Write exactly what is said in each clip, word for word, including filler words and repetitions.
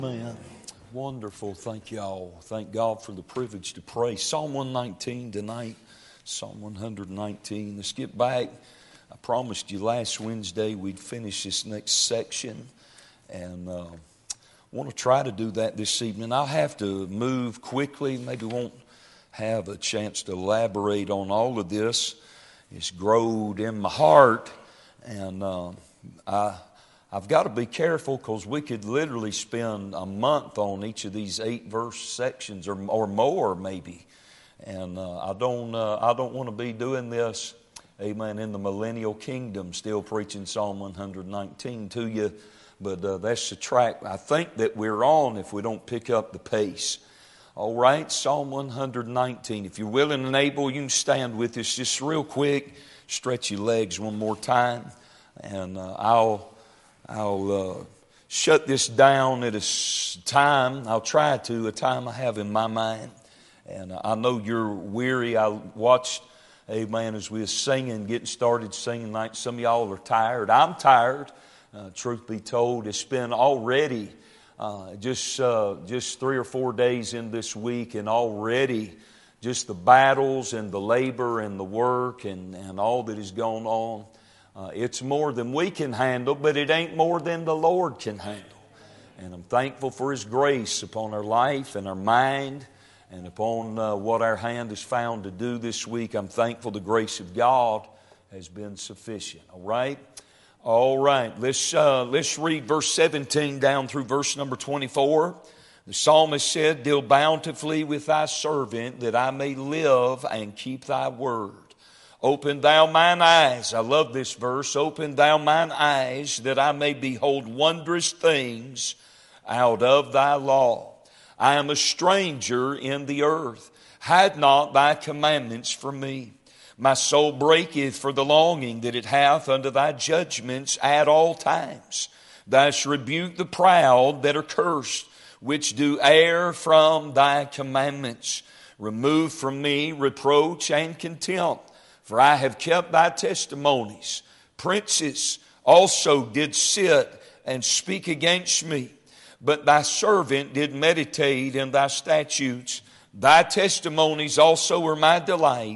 Man, wonderful. Thank y'all. Thank God for the privilege to pray. Psalm one nineteen tonight. Psalm one nineteen. Let's get back. I promised you last Wednesday we'd finish this next section. And uh, I want to try to do that this evening. I'll have to move quickly. Maybe won't have a chance to elaborate on all of this. It's growed in my heart. And uh, I... I've got to be careful because we could literally spend a month on each of these eight verse sections or, or more maybe. And uh, I don't uh, I don't want to be doing this, amen, in the millennial kingdom, still preaching Psalm one nineteen to you. But uh, that's the track I think that we're on if we don't pick up the pace. All right, Psalm one nineteen. If you're willing and able, you can stand with us just real quick. Stretch your legs one more time. And uh, I'll... I'll uh, shut this down at a time, I'll try to, a time I have in my mind. And I know you're weary. I watched, amen, as we were singing, getting started singing, like some of y'all are tired. I'm tired, uh, truth be told. It's been already uh, just, uh, just three or four days in this week, and already just the battles and the labor and the work and, and all that has gone on. Uh, it's more than we can handle, but it ain't more than the Lord can handle. And I'm thankful for His grace upon our life and our mind and upon uh, what our hand has found to do this week. I'm thankful the grace of God has been sufficient. All right? All right. Let's, uh, let's read verse seventeen down through verse number twenty-four. The psalmist said, "Deal bountifully with thy servant, that I may live and keep thy word. Open thou mine eyes." I love this verse. "Open thou mine eyes, that I may behold wondrous things out of thy law. I am a stranger in the earth. Hide not thy commandments from me. My soul breaketh for the longing that it hath unto thy judgments at all times. Thou hast rebuked the proud that are cursed, which do err from thy commandments. Remove from me reproach and contempt. For I have kept thy testimonies. Princes also did sit and speak against me. But thy servant did meditate in thy statutes. Thy testimonies also are my delight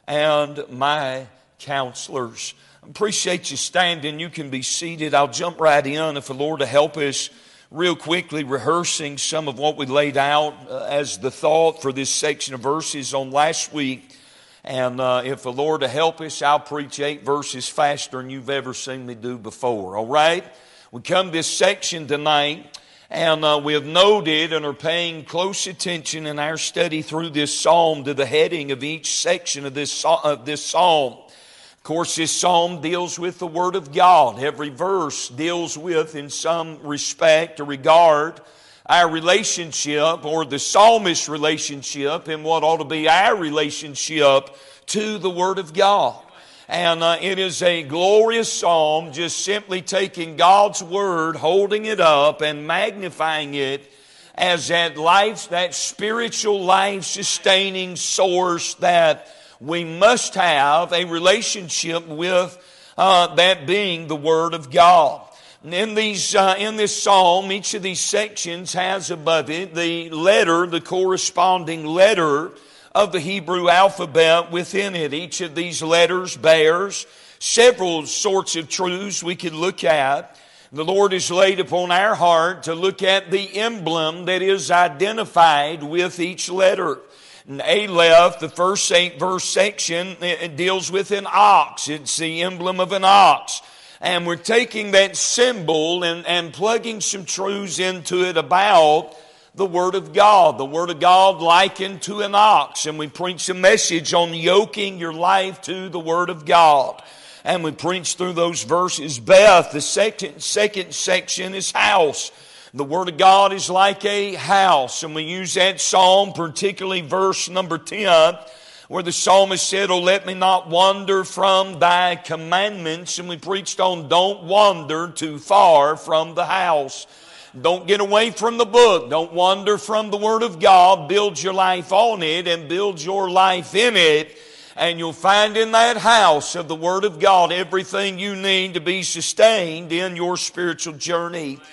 and my counselors." I appreciate you standing. You can be seated. I'll jump right in if the Lord will help us real quickly, rehearsing some of what we laid out uh, as the thought for this section of verses on last week. And uh, if the Lord will help us, I'll preach eight verses faster than you've ever seen me do before. All right? We come to this section tonight, and uh, we have noted and are paying close attention in our study through this psalm to the heading of each section of this, of this psalm. Of course, this psalm deals with the Word of God. Every verse deals with, in some respect or regard, our relationship, or the psalmist's relationship, and what ought to be our relationship to the Word of God. And uh, it is a glorious psalm, just simply taking God's Word, holding it up and magnifying it as that life, that spiritual life-sustaining source that we must have a relationship with, uh, that being the Word of God. In these, uh, in this psalm, each of these sections has above it the letter, the corresponding letter of the Hebrew alphabet within it. Each of these letters bears several sorts of truths we could look at. The Lord has laid upon our heart to look at the emblem that is identified with each letter. And Aleph, the first eight verse section, it deals with an ox. It's the emblem of an ox. And we're taking that symbol and, and plugging some truths into it about the Word of God. The Word of God likened to an ox. And we preach a message on yoking your life to the Word of God. And we preach through those verses. Beth, the second, second section, is house. The Word of God is like a house. And we use that psalm, particularly verse number ten, where the psalmist said, "Oh, let me not wander from thy commandments." And we preached on don't wander too far from the house. Don't get away from the book. Don't wander from the Word of God. Build your life on it and build your life in it. And you'll find in that house of the Word of God everything you need to be sustained in your spiritual journey.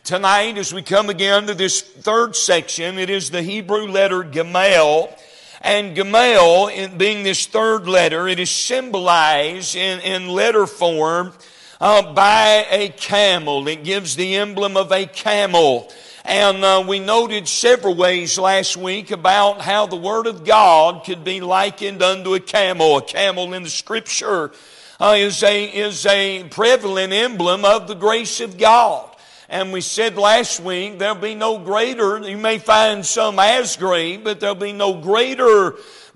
tonight as we come again to this third section. It is the Hebrew letter Gamel. And Gamel, in being this third letter, it is symbolized in, in letter form uh, by a camel. It gives the emblem of a camel. And uh, we noted several ways last week about how the Word of God could be likened unto a camel. A camel in the Scripture uh, is a is a prevalent emblem of the grace of God. And we said last week, there'll be no greater, you may find some as great, but there'll be no greater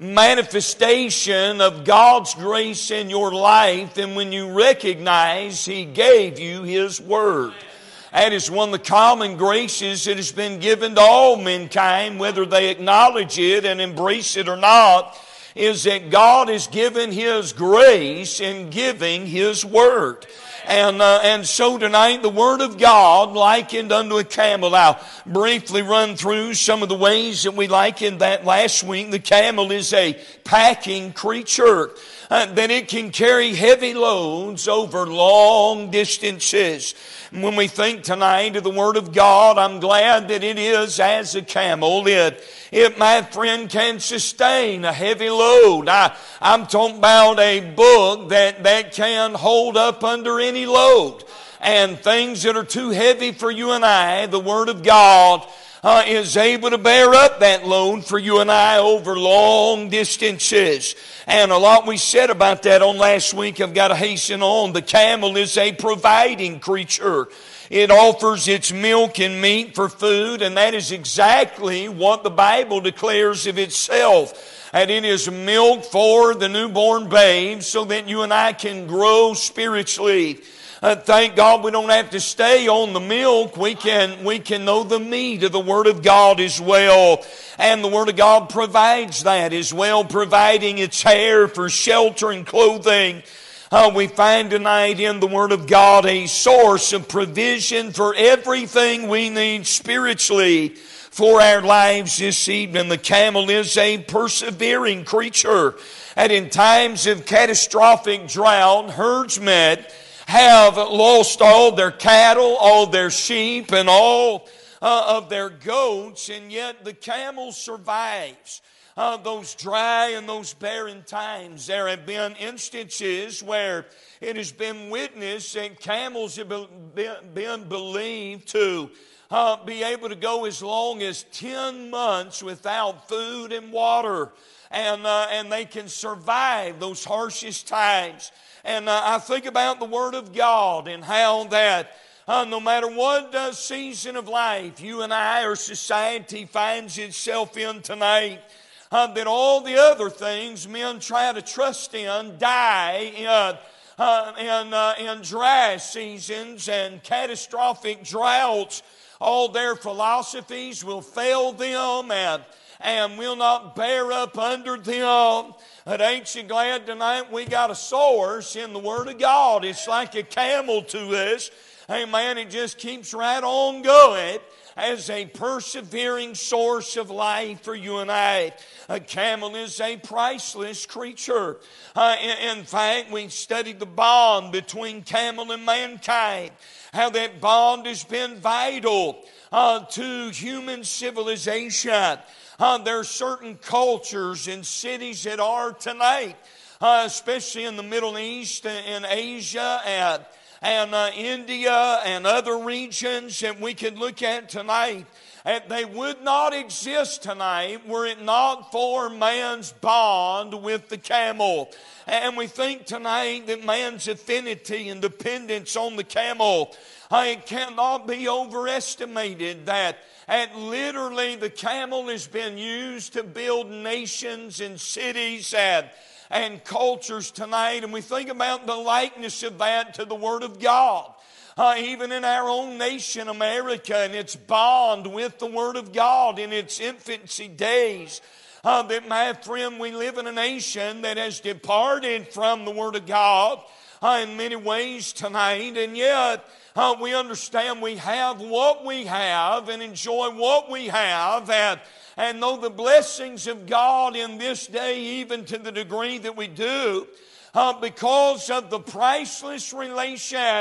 manifestation of God's grace in your life than when you recognize He gave you His Word. That is one of the common graces that has been given to all mankind, whether they acknowledge it and embrace it or not, is that God has given His grace in giving His Word. And uh, and so tonight, the Word of God likened unto a camel. I'll briefly run through some of the ways that we likened that last week. The camel is a packing creature, uh, that it can carry heavy loads over long distances. When we think tonight of the Word of God, I'm glad that it is as a camel. It, it my friend, can sustain a heavy load. I, I'm talking about a book that, that can hold up under any load. And things that are too heavy for you and I, the Word of God uh, is able to bear up that load for you and I over long distances. And a lot we said about that on last week. I've got to hasten on. The camel is a providing creature. It offers its milk and meat for food, and that is exactly what the Bible declares of itself. And it is milk for the newborn babe so that you and I can grow spiritually. Uh, thank God we don't have to stay on the milk. We can, we can know the meat of the Word of God as well. And the Word of God provides that as well, providing its hair for shelter and clothing. Uh, we find tonight in the Word of God a source of provision for everything we need spiritually for our lives this evening. The camel is a persevering creature. And in times of catastrophic drought, herdsmen have lost all their cattle, all their sheep, and all uh, of their goats, and yet the camel survives uh, those dry and those barren times. There have been instances where it has been witnessed that camels have been, been believed to uh, be able to go as long as ten months without food and water, and, uh, and they can survive those harshest times. And uh, I think about the Word of God and how that uh, no matter what uh, season of life you and I or society finds itself in tonight, uh, that all the other things men try to trust in die uh, uh, in, uh, in dry seasons and catastrophic droughts. All their philosophies will fail them and and will not bear up under them. But ain't you glad tonight we got a source in the Word of God? It's like a camel to us. Amen. It just keeps right on going as a persevering source of life for you and I. A camel is a priceless creature. Uh, in, in fact, we studied the bond between camel and mankind. How that bond has been vital uh, to human civilization. Uh, there are certain cultures and cities that are tonight, uh, especially in the Middle East and Asia and, and uh, India and other regions that we could look at tonight. And they would not exist tonight were it not for man's bond with the camel. And we think tonight that man's affinity and dependence on the camel, uh, it cannot be overestimated, that and literally the camel has been used to build nations and cities and, and cultures tonight. And we think about the likeness of that to the Word of God. Uh, even in our own nation, America, and its bond with the Word of God in its infancy days. Uh, that, my friend, we live in a nation that has departed from the Word of God uh, in many ways tonight, and yet uh, we understand we have what we have and enjoy what we have, and, and know the blessings of God in this day, even to the degree that we do, uh, because of the priceless relation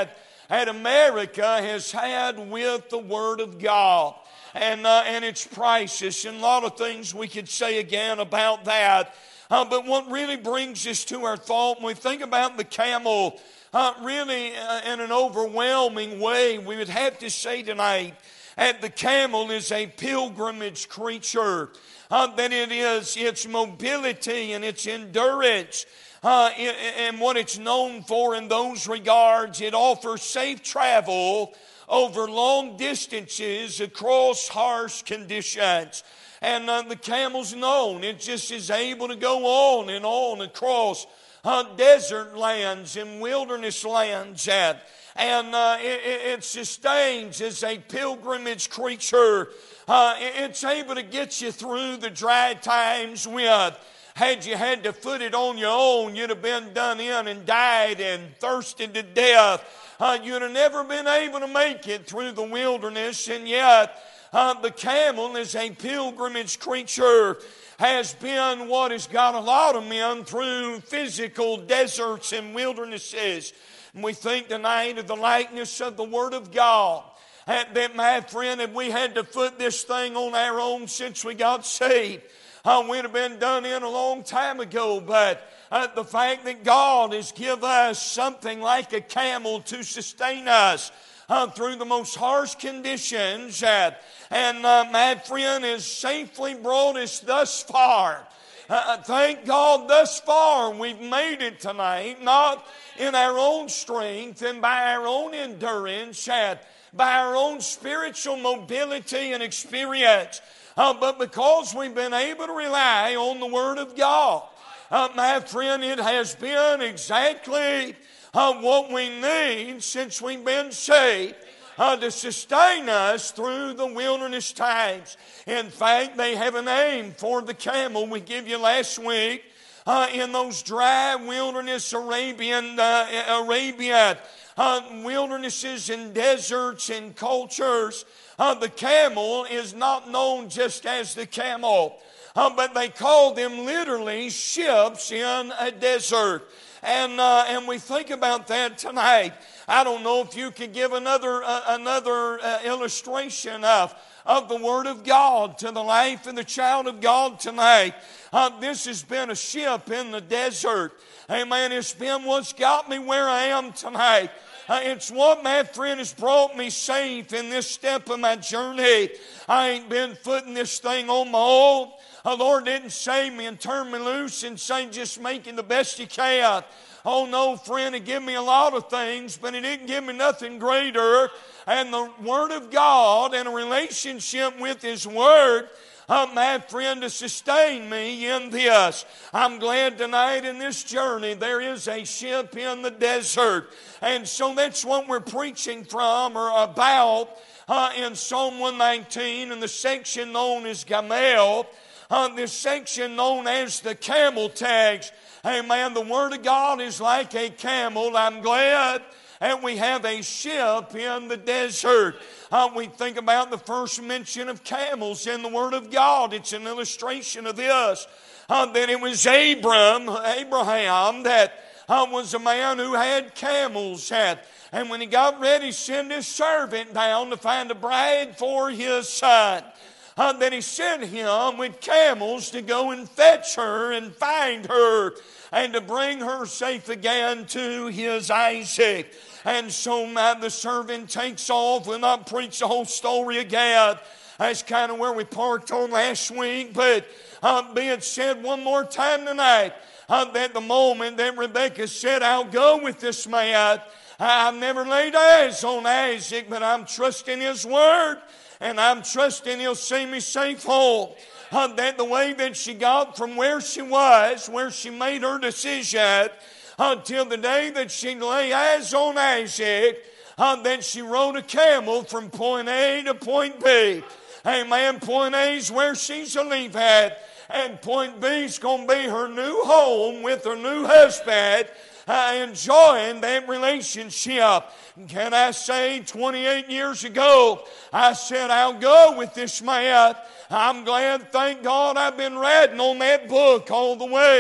that America has had with the Word of God. And, uh, and it's priceless, and a lot of things we could say again about that. Uh, but what really brings us to our thought when we think about the camel, uh, really uh, in an overwhelming way, we would have to say tonight that the camel is a pilgrimage creature. Uh, that it is its mobility and its endurance uh, and what it's known for in those regards. It offers safe travel over long distances across harsh conditions. And uh, the camel's known. It just is able to go on and on across uh, desert lands and wilderness lands. And, and uh, it, it sustains as a pilgrimage creature. Uh, it's able to get you through the dry times with. Had you had to foot it on your own, you'd have been done in and died and thirsted to death. Uh, you'd have never been able to make it through the wilderness. And yet, uh, the camel is a pilgrimage creature, has been what has got a lot of men through physical deserts and wildernesses. And we think tonight of the likeness of the Word of God. That, my friend, if we had to foot this thing on our own since we got saved, uh, we'd have been done in a long time ago. But uh, the fact that God has given us something like a camel to sustain us uh, through the most harsh conditions, uh, and uh, my friend, has safely brought us thus far. Uh, thank God thus far we've made it tonight, not in our own strength and by our own endurance, uh, by our own spiritual mobility and experience, uh, but because we've been able to rely on the Word of God. Uh, my friend, it has been exactly uh, what we need since we've been saved uh, to sustain us through the wilderness times. In fact, they have a name for the camel we gave you last week. Uh, in those dry wilderness Arabian, uh, Arabia, uh, wildernesses and deserts and cultures, uh, the camel is not known just as the camel, uh, but they call them literally ships in a desert. And uh, and we think about that tonight. I don't know if you could give another uh, another uh, illustration of of the Word of God to the life of the child of God tonight. Uh, this has been a ship in the desert. Amen. It's been what's got me where I am tonight. Uh, it's what, my friend, has brought me safe in this step of my journey. I ain't been footing this thing on my own. The Lord didn't save me and turn me loose and say, just making the best you can. Oh no, friend, He gave me a lot of things, but He didn't give me nothing greater. And the Word of God and a relationship with His Word, uh, my friend, to sustain me in this. I'm glad tonight in this journey there is a ship in the desert. And so that's what we're preaching from or about uh, in Psalm one nineteen in the section known as Gamel. Uh, this section known as the camel tags. Amen. The Word of God is like a camel. I'm glad that we have a ship in the desert. Uh, we think about the first mention of camels in the Word of God. It's an illustration of this. Uh, that it was Abram, Abraham that uh, was a man who had camels. Had, and when he got ready, he sent his servant down to find a bride for his son. Uh, that he sent him with camels to go and fetch her and find her and to bring her safe again to his Isaac. And so uh, the servant takes off. We'll not preach the whole story again. That's kind of where we parked on last week. But uh, be it said one more time tonight, uh, that the moment that Rebekah said, I'll go with this man. I've never laid eyes on Isaac, but I'm trusting his word. And I'm trusting He'll see me safe home. Uh, that the way that she got from where she was, where she made her decision, until the day that she lay eyes on Isaac, uh, that she rode a camel from point A to point B. Amen. Point A is where she's a leave at. And point B is going to be her new home with her new husband. Uh, enjoying that relationship. Can I say twenty-eight years ago, I said, I'll go with this man. I'm glad, thank God, I've been reading on that book all the way.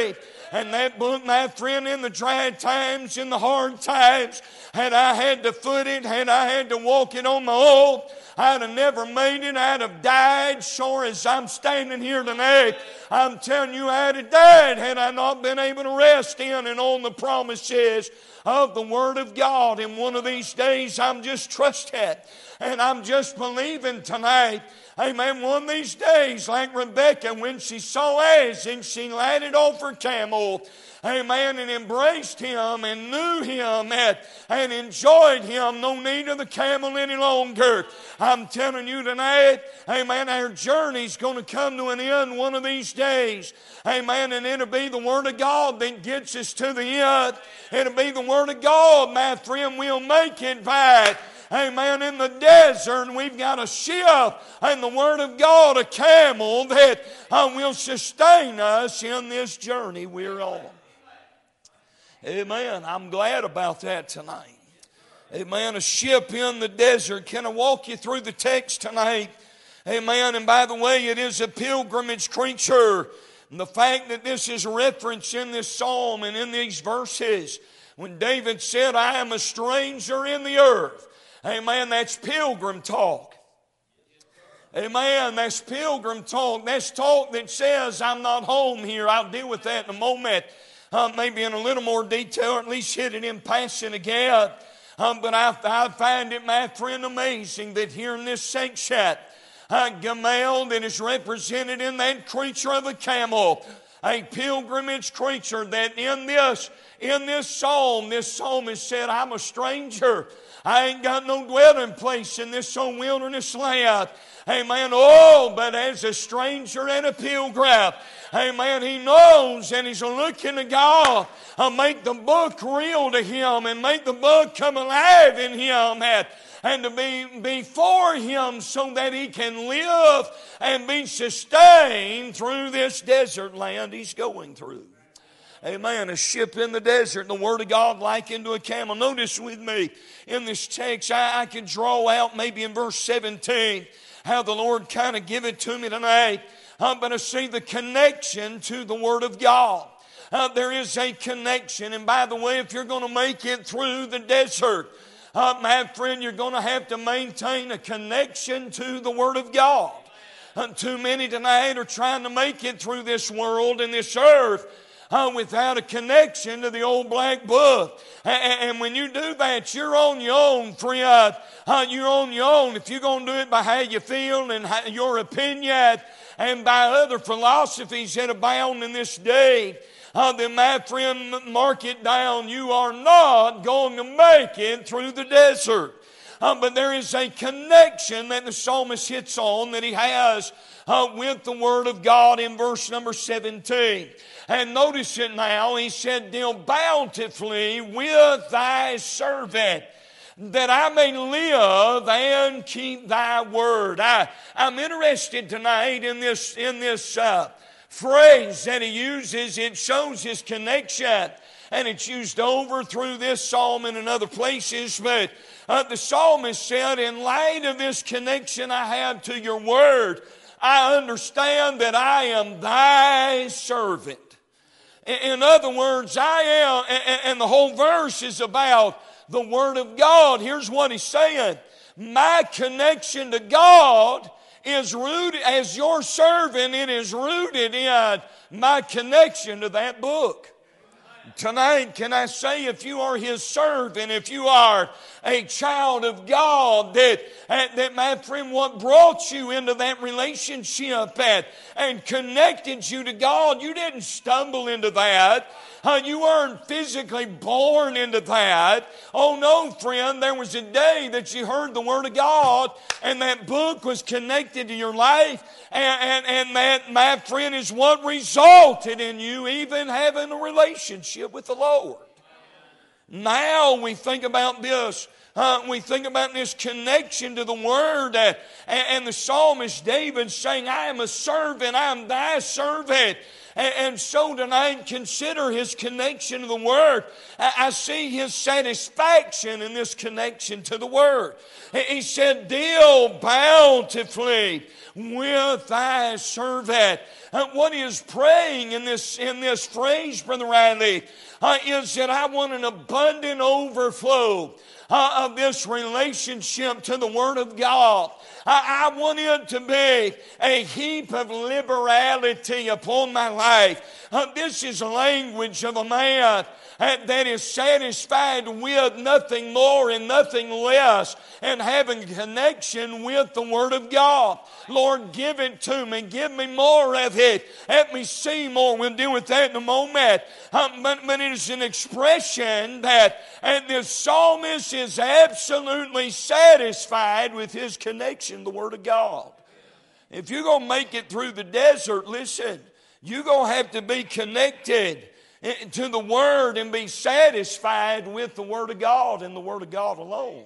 And that book, my friend, in the dry times, in the hard times, had I had to foot it, had I had to walk it on my own, I'd have never made it. I'd have died. Sure as I'm standing here tonight, I'm telling you, I'd have died had I not been able to rest in and on the promises of the Word of God. And one of these days, I'm just trusting and I'm just believing tonight. Amen. One of these days, like Rebecca, when she saw Isaac, she lighted off her camel. Amen. And embraced him and knew him and, and enjoyed him. No need of the camel any longer. I'm telling you tonight, amen, our journey's going to come to an end one of these days. Amen. And it'll be the Word of God that gets us to the end. It'll be the Word of God, my friend. We'll make it back. Amen. In the desert, we've got a ship and the Word of God, a camel that uh, will sustain us in this journey we're on. Amen. I'm glad about that tonight. Amen. A ship in the desert. Can I walk you through the text tonight? Amen. And by the way, it is a pilgrimage creature. And the fact that this is referenced in this psalm and in these verses, when David said, I am a stranger in the earth. Amen. That's pilgrim talk. Amen. That's pilgrim talk. That's talk that says, I'm not home here. I'll deal with that in a moment. Uh, maybe in a little more detail, or at least hit it in passing again. Um, but I, I find it, my friend, amazing that here in this section, uh, Gamel that is represented in that creature of a camel, a pilgrimage creature, that in this, in this psalm, this psalmist said, I'm a stranger. I ain't got no dwelling place in this old wilderness land. Amen. Oh, but as a stranger and a pilgrim, amen, he knows and he's looking to God to make the book real to him and make the book come alive in him and, and to be before him so that he can live and be sustained through this desert land he's going through. Amen. A ship in the desert, the Word of God likened to a camel. Notice with me in this text, I, I can draw out maybe in verse seventeen how the Lord kind of give it to me tonight. I'm going to see the connection to the Word of God. Uh, there is a connection. And by the way, if you're going to make it through the desert, uh, my friend, you're going to have to maintain a connection to the Word of God. Uh, too many tonight are trying to make it through this world and this earth Uh, without a connection to the old black book. And, and when you do that, you're on your own, friend. Uh, you're on your own. If you're going to do it by how you feel and how, your opinion and by other philosophies that abound in this day, uh, then my friend, mark it down. You are not going to make it through the desert. Uh, but there is a connection that the psalmist hits on that he has uh, with the Word of God in verse number seventeen. And notice it now. He said, deal bountifully with thy servant, that I may live and keep thy word. I, I'm interested tonight in this, in this uh, phrase that he uses. It shows his connection. And it's used over through this psalm and in other places. But uh, the psalmist said, in light of this connection I have to your word, I understand that I am thy servant. In other words, I am, and the whole verse is about the Word of God. Here's what he's saying. My connection to God is rooted, as your servant, it is rooted in my connection to that book. Tonight, can I say, if you are His servant, if you are a child of God, that, that my friend, what brought you into that relationship and, and connected you to God, you didn't stumble into that. Uh, you weren't physically born into that. Oh no, friend, there was a day that you heard the Word of God and that book was connected to your life, and, and, and that, my friend, is what resulted in you even having a relationship with the Lord. Now we think about this. Uh, we think about this connection to the Word, uh, and, and the psalmist David saying, I am a servant, I am thy servant. And, and so tonight, consider his connection to the Word. I, I see his satisfaction in this connection to the Word. He said, deal bountifully with thy servant. Uh, what he is praying in this, in this phrase, Brother Riley, uh, is that I want an abundant overflow Uh, of this relationship to the Word of God. I, I want it to be a heap of liberality upon my life. Uh, this is language of a man uh, that is satisfied with nothing more and nothing less, and having connection with the Word of God. Lord, give it to me. Give me more of it. Let me see more. We'll deal with that in a moment. Um, but, but it is an expression that and this psalmist is absolutely satisfied with his connection to the Word of God. If you're going to make it through the desert, listen, you're going to have to be connected to the Word and be satisfied with the Word of God and the Word of God alone.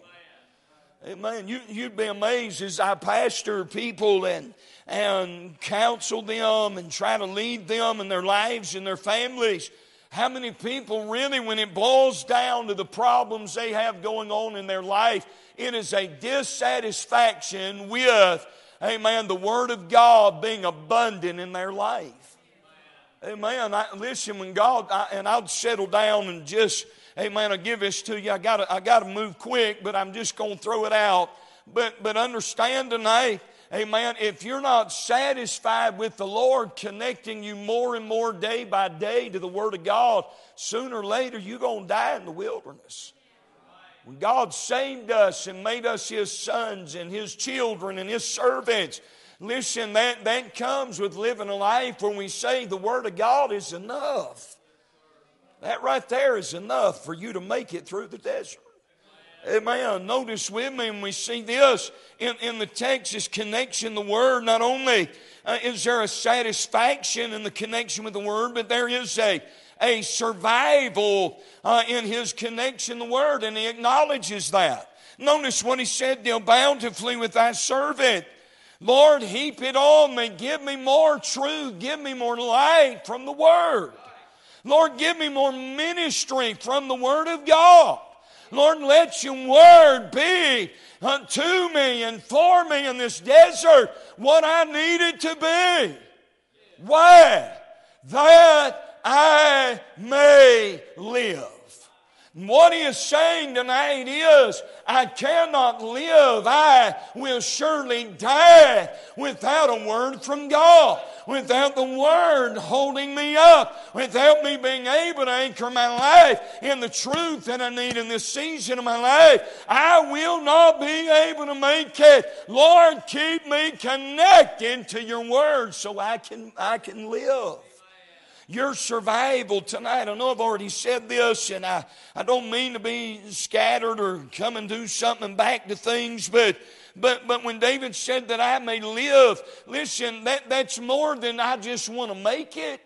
Amen. You, you'd be amazed as I pastor people and, and counsel them and try to lead them in their lives and their families. How many people really, when it boils down to the problems they have going on in their life, it is a dissatisfaction with, amen, the Word of God being abundant in their life. Amen. I, listen, when God, I, and I'll settle down and just, amen, I'll give this to you. I got I got to move quick, but I'm just going to throw it out. But but understand tonight, amen, if you're not satisfied with the Lord connecting you more and more day by day to the Word of God, sooner or later you're going to die in the wilderness. When God saved us and made us His sons and His children and His servants, listen, that, that comes with living a life where we say the Word of God is enough. That right there is enough for you to make it through the desert. Amen. Notice with me when we see this in, in the text, this connection, the Word, not only uh, is there a satisfaction in the connection with the Word, but there is a, a survival uh, in his connection, the Word, and he acknowledges that. Notice what he said, deal bountifully with thy servant. Lord, heap it on me. Give me more truth. Give me more light from the Word. Lord, give me more ministry from the Word of God. Lord, let your Word be unto me and for me in this desert what I need it to be. Why? That I may live. What he is saying tonight is, I cannot live, I will surely die without a word from God, without the Word holding me up, without me being able to anchor my life in the truth that I need in this season of my life. I will not be able to make it. Lord, keep me connected to your Word so I can, I can live. Your survival tonight, I know I've already said this, and I, I don't mean to be scattered or come and do something back to things, but but but when David said that I may live, listen, that, that's more than I just want to make it.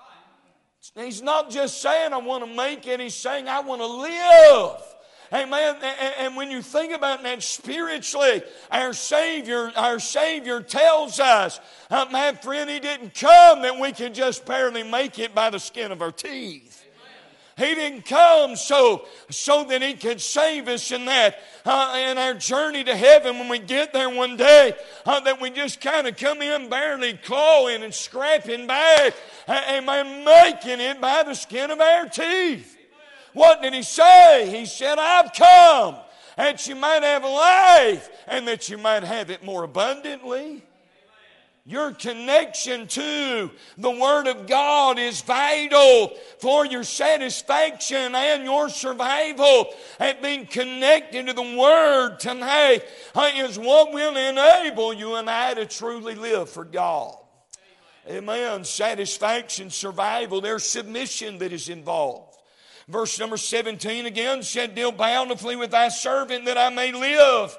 He's not just saying I want to make it, he's saying I want to live. Amen. And when you think about that spiritually, our Savior, our Savior tells us, uh, my friend, He didn't come that we could just barely make it by the skin of our teeth. He didn't come so, so that He could save us in that, uh, in our journey to heaven when we get there one day, uh, that we just kind of come in barely clawing and scrapping back, uh, amen, making it by the skin of our teeth. What did He say? He said, I've come that you might have life and that you might have it more abundantly. Your connection to the Word of God is vital for your satisfaction and your survival. And being connected to the Word tonight is what will enable you and I to truly live for God. Amen. Satisfaction, survival, there's submission that is involved. Verse number seventeen again said, deal bountifully with thy servant that I may live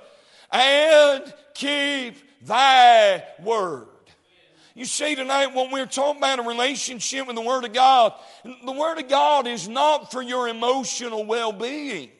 and keep thy word. You see tonight when we're talking about a relationship with the Word of God, the Word of God is not for your emotional well-being.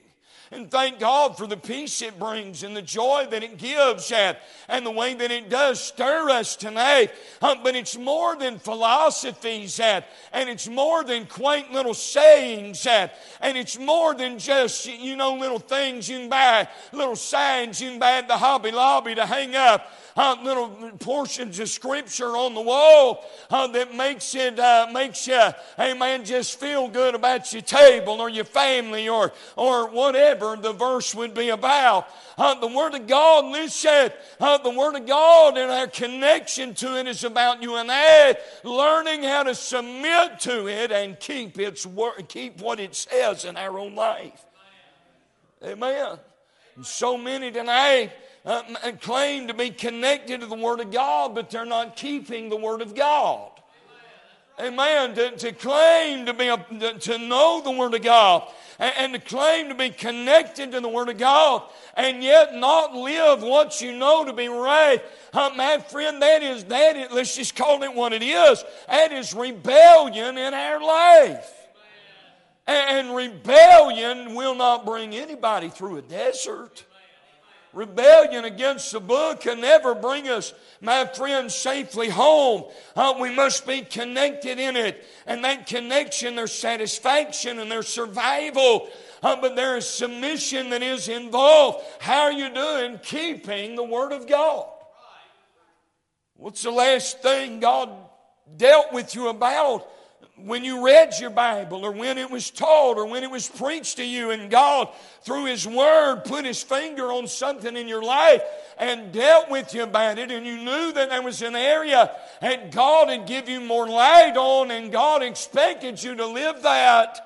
And thank God for the peace it brings and the joy that it gives and, and the way that it does stir us tonight. Uh, but it's more than philosophies and, and it's more than quaint little sayings and, and it's more than just, you know, little things you can buy, little signs you can buy at the Hobby Lobby to hang up. Uh, little portions of Scripture on the wall uh, that makes it uh, makes you, hey man, just feel good about your table or your family or or whatever the verse would be about. Uh, the Word of God, listen, uh, the Word of God and our connection to it is about you and I learning how to submit to it and keep its word, keep what it says in our own life. Amen. And so many tonight Uh, claim to be connected to the Word of God, but they're not keeping the Word of God. Amen. To, to claim to be a, to know the Word of God and, and to claim to be connected to the Word of God and yet not live what you know to be right. Uh, my friend, that is that is, let's just call it what it is. That is rebellion in our life. And, and rebellion will not bring anybody through a desert. Rebellion against the book can never bring us, my friends, safely home. Uh, we must be connected in it. And that connection, there's satisfaction and there's survival. Uh, but there is submission that is involved. How are you doing keeping the Word of God? What's the last thing God dealt with you about when you read your Bible or when it was taught or when it was preached to you and God, through His Word, put His finger on something in your life and dealt with you about it and you knew that there was an area that God had given you more light on and God expected you to live that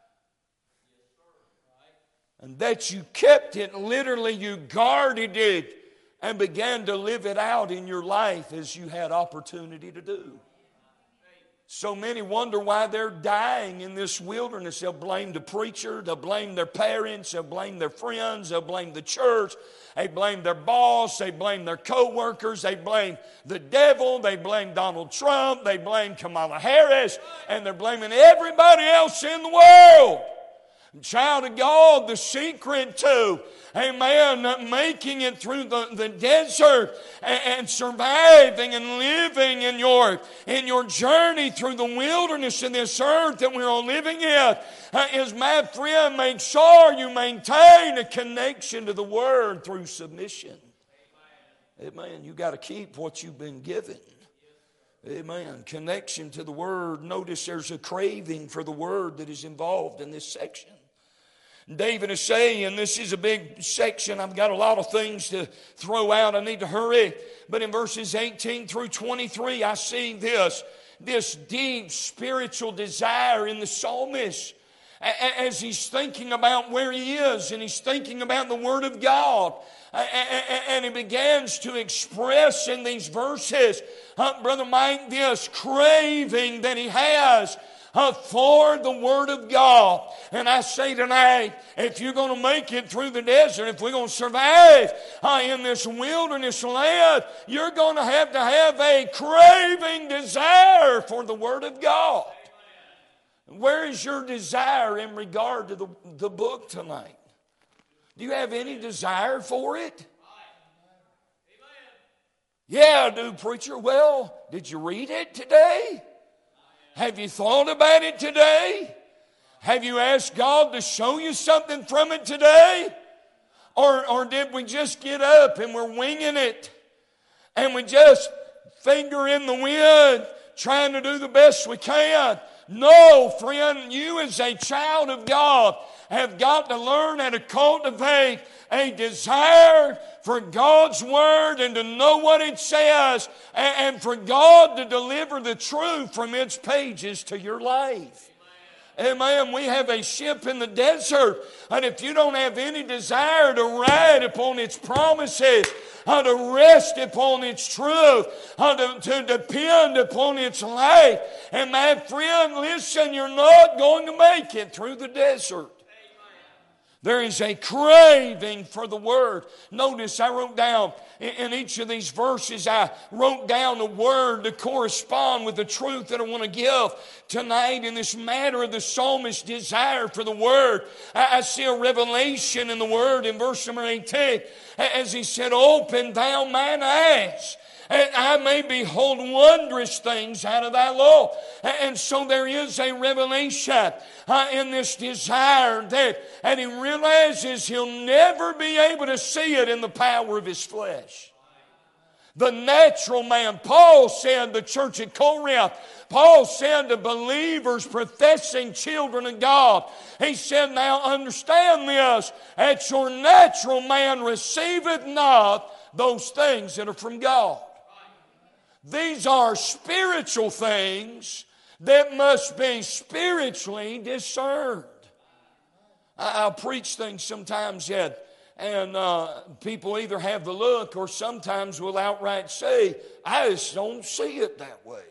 and that you kept it, literally you guarded it and began to live it out in your life as you had opportunity to do. So many wonder why they're dying in this wilderness. They'll blame the preacher, they'll blame their parents, they'll blame their friends, they'll blame the church, they blame their boss, they blame their co-workers, they blame the devil, they blame Donald Trump, they blame Kamala Harris, and they're blaming everybody else in the world. Child of God, the secret to, amen, making it through the, the desert and, and surviving and living in your, in your journey through the wilderness in this earth that we're all living in uh, is, my friend, make sure you maintain a connection to the Word through submission. Amen. You got to keep what you've been given. Amen. Connection to the Word. Notice there's a craving for the Word that is involved in this section. David is saying, this is a big section. I've got a lot of things to throw out. I need to hurry. But in verses eighteen through twenty-three, I see this, this deep spiritual desire in the psalmist as he's thinking about where he is and he's thinking about the Word of God. And he begins to express in these verses, uh, Brother Mike, this craving that he has Uh, for the Word of God. And I say tonight, if you're going to make it through the desert, if we're going to survive uh, in this wilderness land, you're going to have to have a craving desire for the Word of God. Where is your desire in regard to the, the book tonight? Do you have any desire for it? Yeah, I do, preacher. Well, did you read it today? Have you thought about it today? Have you asked God to show you something from it today? Or, or did we just get up and we're winging it? And we just finger in the wind, trying to do the best we can? No, friend, you as a child of God have got to learn how to cultivate a desire for God's Word and to know what it says and for God to deliver the truth from its pages to your life. Amen. We have a ship in the desert, and if you don't have any desire to ride upon its promises, how to rest upon its truth, how to, to depend upon its light, and my friend, listen, you're not going to make it through the desert. There is a craving for the Word. Notice I wrote down in each of these verses, I wrote down a word to correspond with the truth that I want to give tonight in this matter of the psalmist's desire for the Word. I see a revelation in the Word in verse number eighteen as he said, "Open thou mine eyes, and I may behold wondrous things out of thy law." And so there is a revelation uh, in this desire that, and he realizes he'll never be able to see it in the power of his flesh. The natural man, Paul said, the church at Corinth, Paul said to believers professing children of God, he said, "Now understand this, that your natural man receiveth not those things that are from God." These are spiritual things that must be spiritually discerned. I'll preach things sometimes yet, and uh, people either have the look or sometimes will outright say, "I just don't see it that way.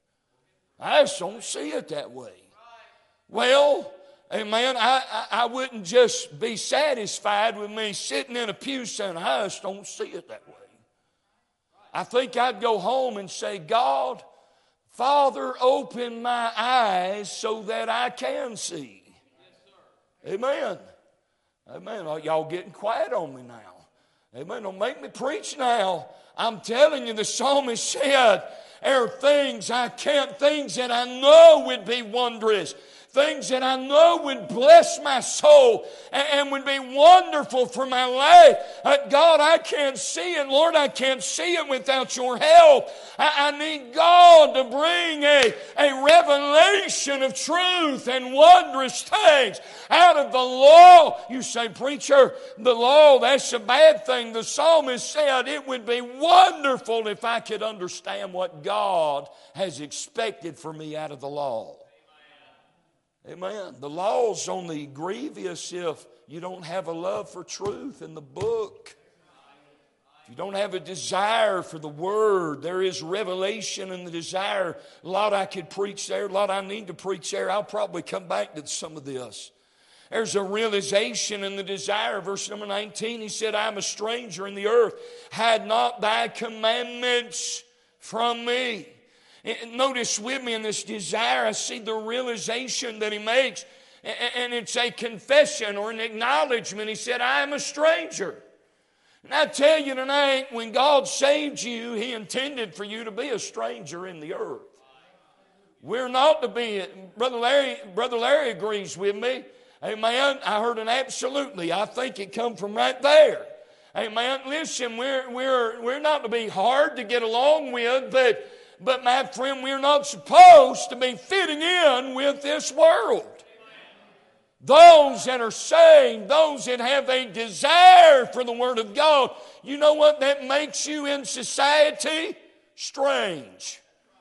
I just don't see it that way." Well, amen, I, I, I wouldn't just be satisfied with me sitting in a pew saying, "I just don't see it that way." I think I'd go home and say, "God, Father, open my eyes so that I can see." Yes, amen. Amen. Are y'all getting quiet on me now? Amen. Don't make me preach now. I'm telling you, the psalmist said, there are things I can't, things that I know would be wondrous, things that I know would bless my soul and would be wonderful for my life. Uh, God, I can't see it. Lord, I can't see it without your help. I, I need God to bring a, a revelation of truth and wondrous things out of the law. You say, "Preacher, the law, that's a bad thing." The psalmist said it would be wonderful if I could understand what God has expected for me out of the law. Amen. The law's only grievous if you don't have a love for truth in the book. If you don't have a desire for the Word, there is revelation in the desire. A lot I could preach there, a lot I need to preach there. I'll probably come back to some of this. There's a realization in the desire. Verse number nineteen, he said, "I am a stranger in the earth. Hide not thy commandments from me." Notice with me in this desire, I see the realization that he makes. And it's a confession or an acknowledgement. He said, "I am a stranger." And I tell you tonight, when God saved you, He intended for you to be a stranger in the earth. We're not to be, Brother Larry, Brother Larry agrees with me. Amen. I heard an absolutely. I think it come from right there. Amen. Listen, we're, we're, we're not to be hard to get along with, but But my friend, we're not supposed to be fitting in with this world. Those that are saved, those that have a desire for the Word of God, you know what that makes you in society? Strange.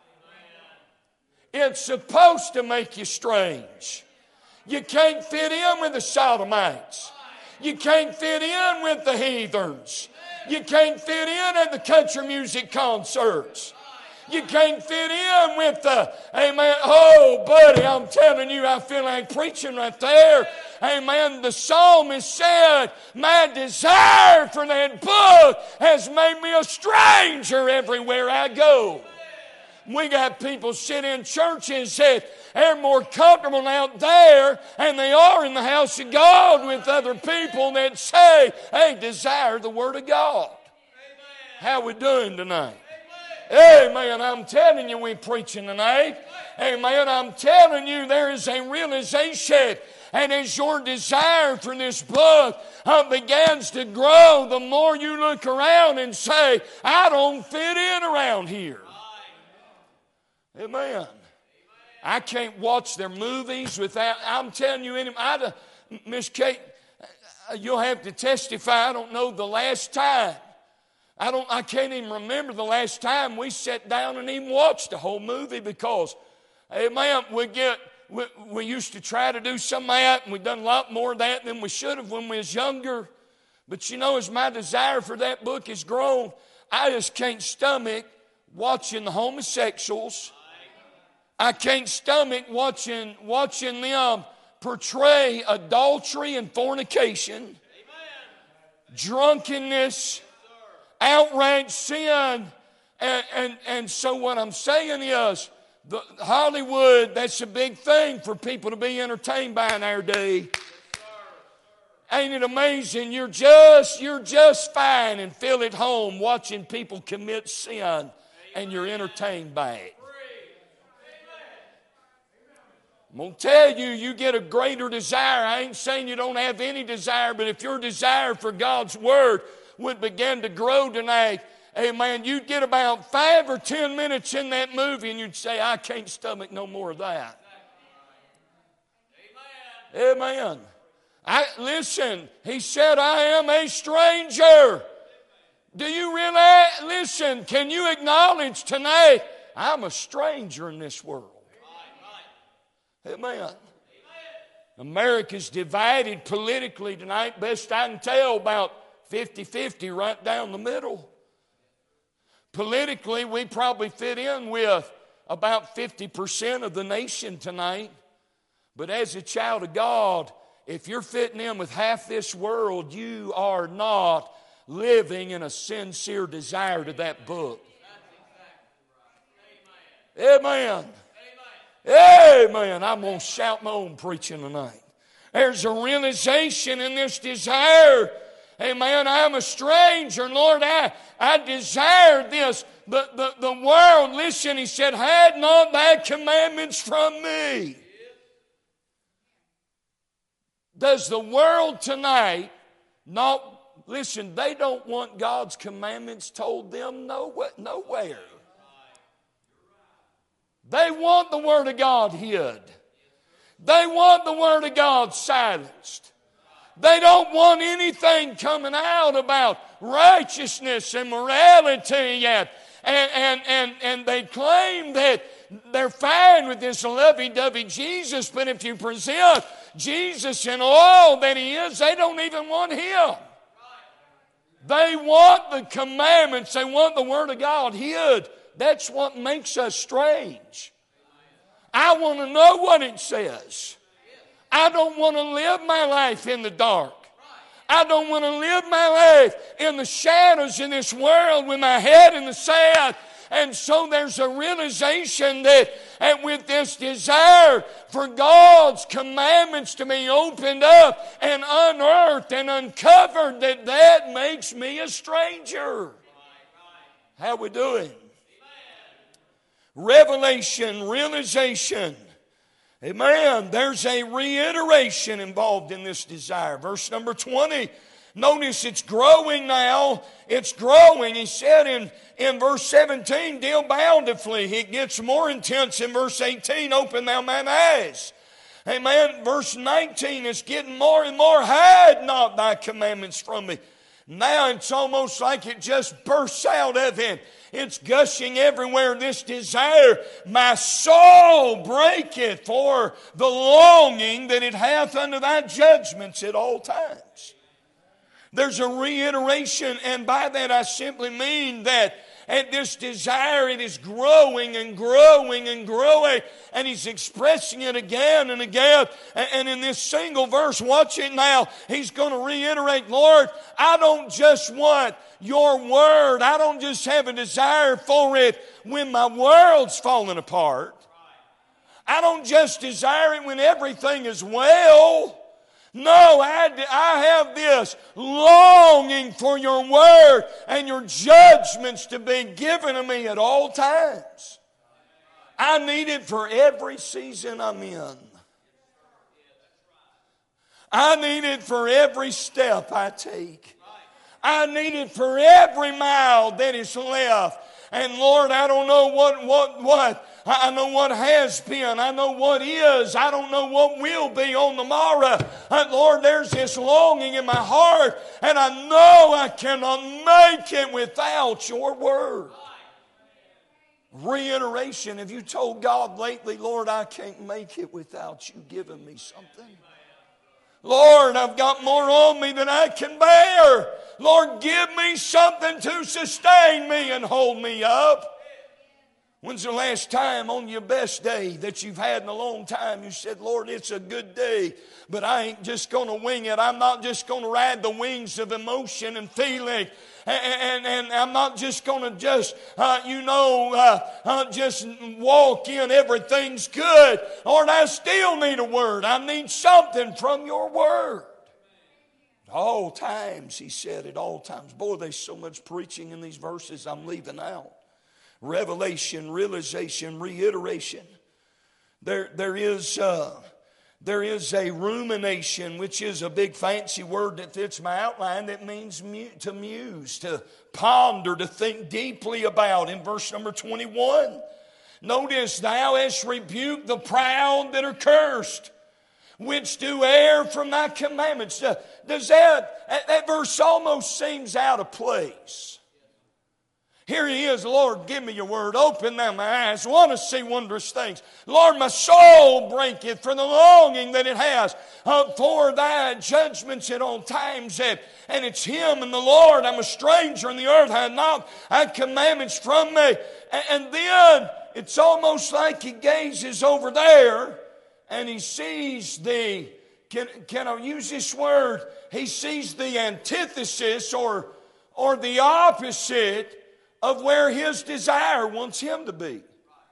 It's supposed to make you strange. You can't fit in with the Sodomites. You can't fit in with the heathens. You can't fit in at the country music concerts. You can't fit in with the, amen, oh, buddy, I'm telling you, I feel like preaching right there. Amen. The psalmist said, "My desire for that book has made me a stranger everywhere I go." We got people sit in churches that they're more comfortable out there than they are in the house of God with other people that say they desire the Word of God. How we doing tonight? Amen. I'm telling you, we're preaching tonight. Amen. I'm telling you, there is a realization. And as your desire for this book uh, begins to grow, the more you look around and say, "I don't fit in around here." Amen. I can't watch their movies without, I'm telling you, I, Miss Kate, you'll have to testify. I don't know the last time. I don't. I can't even remember the last time we sat down and even watched a whole movie because, amen, we get, we, we used to try to do some of that, and we've done a lot more of that than we should have when we was younger. But you know, as my desire for that book has grown, I just can't stomach watching the homosexuals. I can't stomach watching watching them portray adultery and fornication, drunkenness, outright sin. And, and, and so what I'm saying is, the Hollywood, that's a big thing for people to be entertained by in our day. Ain't it amazing? You're just, you're just fine and feel at home watching people commit sin, and you're entertained by it. I'm going to tell you, you get a greater desire. I ain't saying you don't have any desire, but if your desire for God's Word would begin to grow tonight, amen, you'd get about five or ten minutes in that movie and you'd say, I can't stomach no more of that. Amen. Amen. I, listen, he said, I am a stranger. Do you realize? Listen, can you acknowledge tonight, I'm a stranger in this world? Amen. America's divided politically tonight, best I can tell, about fifty-fifty right down the middle. Politically, we probably fit in with about fifty percent of the nation tonight. But as a child of God, if you're fitting in with half this world, you are not living in a sincere desire to that book. Amen. Amen. I'm going to shout my own preaching tonight. There's a realization in this desire. Amen. I'm a stranger. Lord, I, I desire this. The, the, the world, listen, he said, hide not thy commandments from me. Does the world tonight not, listen, they don't want God's commandments told them nowhere. They want the Word of God hid. They want the Word of God silenced. They don't want anything coming out about righteousness and morality yet. And, and, and, and they claim that they're fine with this lovey-dovey Jesus, but if you present Jesus in all that He is, they don't even want Him. They want the commandments. They want the Word of God hid. That's what makes us strange. I want to know what it says. I don't want to live my life in the dark. I don't want to live my life in the shadows in this world with my head in the sand. And so there's a realization that and with this desire for God's commandments to be opened up and unearthed and uncovered, that that makes me a stranger. How we doing? Revelation, realization. Amen. There's a reiteration involved in this desire. Verse number twenty. Notice it's growing now. It's growing. He said in, in verse seventeen, deal bountifully. It gets more intense in verse eighteen, open thou mine eyes. Amen. Verse nineteen is getting more and more, hide not thy commandments from me. Now it's almost like it just bursts out of him. It's gushing everywhere, this desire. My soul breaketh for the longing that it hath unto thy judgments at all times. There's a reiteration, and by that I simply mean that at this desire, it is growing and growing and growing, and he's expressing it again and again. And in this single verse, watch it now, he's going to reiterate, Lord, I don't just want your word. I don't just have a desire for it when my world's falling apart. I don't just desire it when everything is well. No, I, I have this longing for your word and your judgments to be given to me at all times. I need it for every season I'm in. I need it for every step I take. I need it for every mile that is left. And Lord, I don't know what, what, what. I know what has been. I know what is. I don't know what will be on the morrow. And Lord, there's this longing in my heart. And I know I cannot make it without your word. Reiteration. Have you told God lately, Lord, I can't make it without you giving me something? Lord, I've got more on me than I can bear. Lord, give me something to sustain me and hold me up. When's the last time on your best day that you've had in a long time you said, Lord, it's a good day, but I ain't just going to wing it. I'm not just going to ride the wings of emotion and feeling. And, and, and I'm not just going to just, uh, you know, uh, uh, just walk in, everything's good. Lord, I still need a word. I need something from your word. At all times, he said, at all times. Boy, there's so much preaching in these verses I'm leaving out. Revelation, realization, reiteration. There, there is, uh, there is a rumination, which is a big fancy word that fits my outline. That means mu- to muse, to ponder, to think deeply about. In verse number twenty-one, notice, thou hast rebuked the proud that are cursed, which do err from thy commandments. Uh, does that, that, that verse almost seems out of place. Here he is, Lord, give me your word. Open them my eyes. I want to see wondrous things. Lord, my soul breaketh for the longing that it has uh, for thy judgments at all times. And, and it's him and the Lord. I'm a stranger in the earth. I have not had commandments from me. And, and then it's almost like he gazes over there and he sees the, can, can I use this word? He sees the antithesis or, or the opposite of where his desire wants him to be.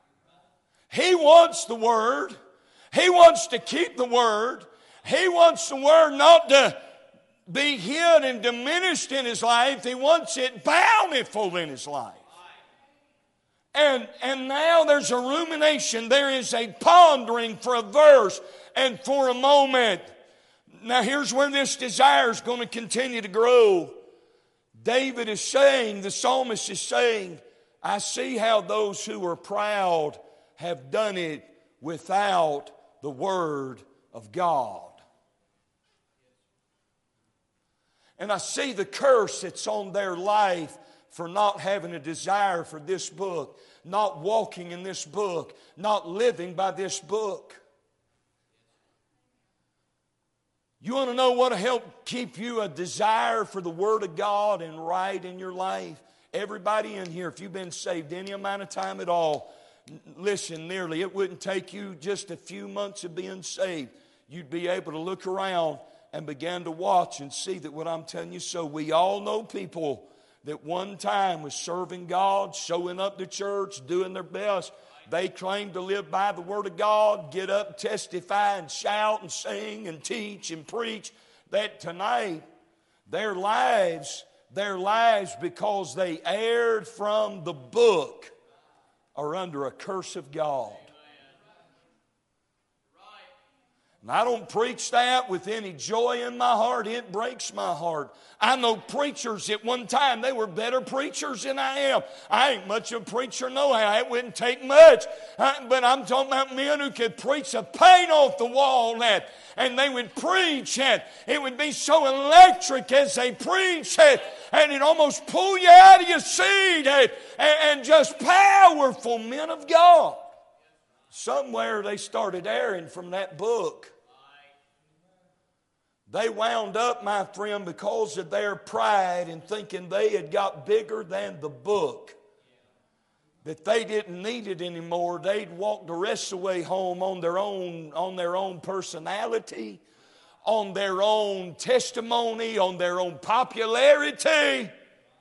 He wants the word. He wants to keep the word. He wants the word not to be hid and diminished in his life. He wants it bountiful in his life. And, and now there's a rumination. There is a pondering for a verse and for a moment. Now here's where this desire is going to continue to grow. David is saying, the psalmist is saying, I see how those who are proud have done it without the word of God. And I see the curse that's on their life for not having a desire for this book, not walking in this book, not living by this book. You want to know what will help keep you a desire for the Word of God and right in your life? Everybody in here, if you've been saved any amount of time at all, listen, nearly, it wouldn't take you just a few months of being saved. You'd be able to look around and begin to watch and see that what I'm telling you. So we all know people that one time was serving God, showing up to church, doing their best. They claim to live by the Word of God, get up, testify, and shout, and sing, and teach, and preach. That tonight, their lives, their lives, because they erred from the book, are under a curse of God. And I don't preach that with any joy in my heart. It breaks my heart. I know preachers at one time, they were better preachers than I am. I ain't much of a preacher, no how. It wouldn't take much. I, but I'm talking about men who could preach the paint off the wall, and, and they would preach, and it would be so electric as they preached, and, and it almost pull you out of your seat, and, and just powerful men of God. Somewhere they started erring from that book. They wound up, my friend, because of their pride and thinking they had got bigger than the book, that they didn't need it anymore. They'd walk the rest of the way home on their own, on their own personality, on their own testimony, on their own popularity.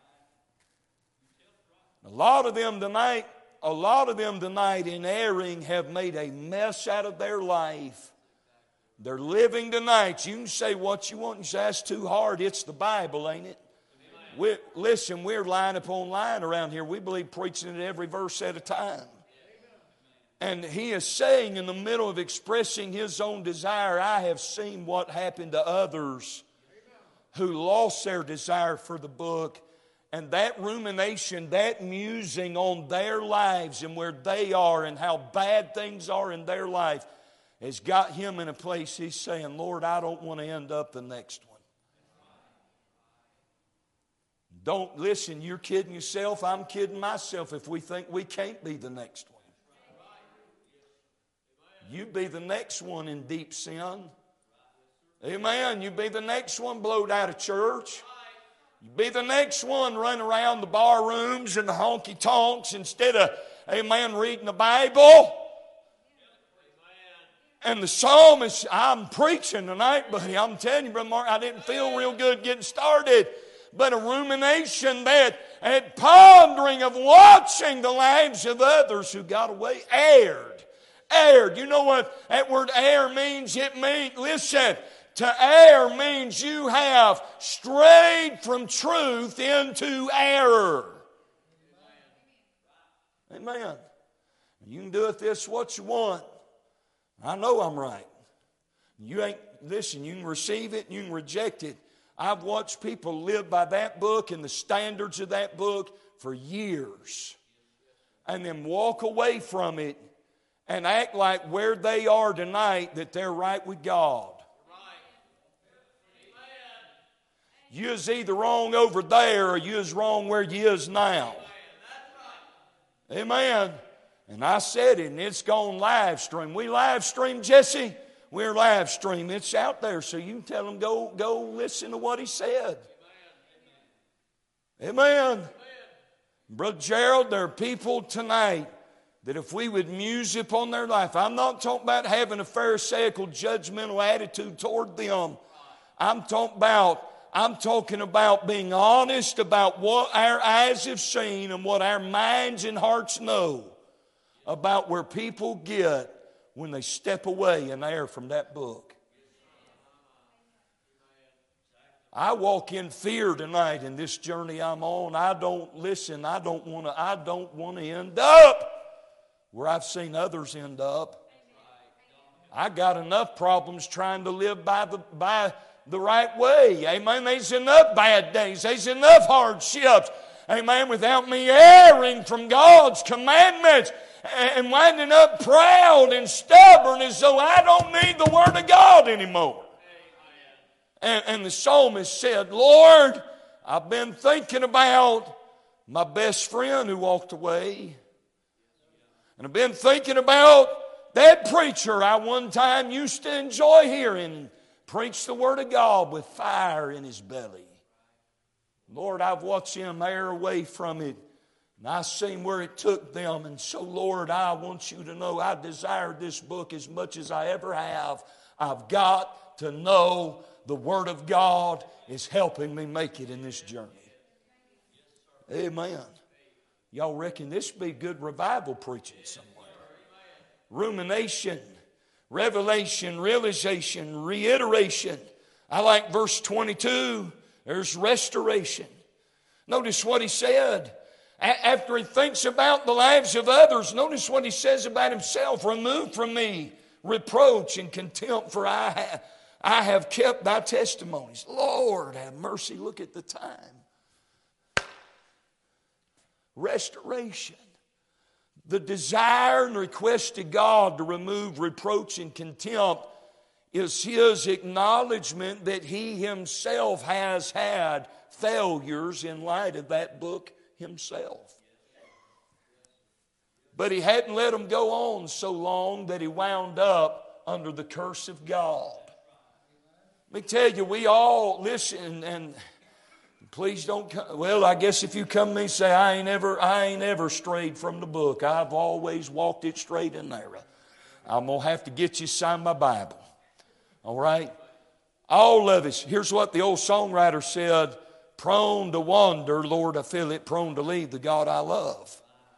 A lot of them tonight A lot of them tonight in erring have made a mess out of their life. They're living tonight. You can say what you want. You say, that's too hard. It's the Bible, ain't it? We, listen, we're line upon line around here. We believe preaching it every verse at a time. And he is saying in the middle of expressing his own desire, I have seen what happened to others who lost their desire for the book. And that rumination, that musing on their lives and where they are and how bad things are in their life has got him in a place he's saying, Lord, I don't want to end up the next one. Don't listen, you're kidding yourself, I'm kidding myself if we think we can't be the next one. You be the next one in deep sin. Amen. You be the next one blowed out of church. You be the next one running around the bar rooms and the honky tonks instead of amen, reading the Bible. And the psalmist, I'm preaching tonight, buddy. I'm telling you, Brother Mark, I didn't feel real good getting started. But a rumination that, and pondering of watching the lives of others who got away, erred. Erred. You know what that word err means? It means, listen, to err means you have strayed from truth into error. Amen. You can do it this what you want. I know I'm right. You ain't, listen, you can receive it, you can reject it. I've watched people live by that book and the standards of that book for years. And then walk away from it and act like where they are tonight that they're right with God. You is either wrong over there or you is wrong where you is now. Amen. And I said it, and it's gone live stream. We live stream, Jesse. We're live stream. It's out there, so you can tell them, go, go listen to what he said. Amen. Amen. Amen. Brother Gerald, there are people tonight that if we would muse upon their life, I'm not talking about having a pharisaical, judgmental attitude toward them. I'm talking about, I'm talking about being honest about what our eyes have seen and what our minds and hearts know about where people get when they step away and err from that book. I walk in fear tonight in this journey I'm on. I don't listen. I don't want to. I don't want to end up where I've seen others end up. I got enough problems trying to live by the by the right way. Amen. There's enough bad days. There's enough hardships. Amen. Without me erring from God's commandments and winding up proud and stubborn as though I don't need the Word of God anymore. And, and the psalmist said, Lord, I've been thinking about my best friend who walked away. And I've been thinking about that preacher I one time used to enjoy hearing preach the Word of God with fire in his belly. Lord, I've watched him err away from it. And I've seen where it took them. And so, Lord, I want you to know I desire this book as much as I ever have. I've got to know the Word of God is helping me make it in this journey. Amen. Y'all reckon this would be good revival preaching somewhere? Rumination, revelation, realization, reiteration. I like verse twenty-two. There's restoration. Notice what he said. After he thinks about the lives of others, notice what he says about himself. Remove from me reproach and contempt, for I have, I have kept thy testimonies. Lord, have mercy. Look at the time. Restoration. The desire and request to God to remove reproach and contempt is his acknowledgement that he himself has had failures in light of that book himself. But he hadn't let them go on so long that he wound up under the curse of God. Let me tell you, we all listen, and please don't come. Well, I guess if you come to me and say, I ain't ever, I ain't ever strayed from the book. I've always walked it straight and narrow. I'm going to have to get you to sign my Bible. All right? All of us. Here's what the old songwriter said. Prone to wander, Lord, I feel it. Prone to leave the God I love.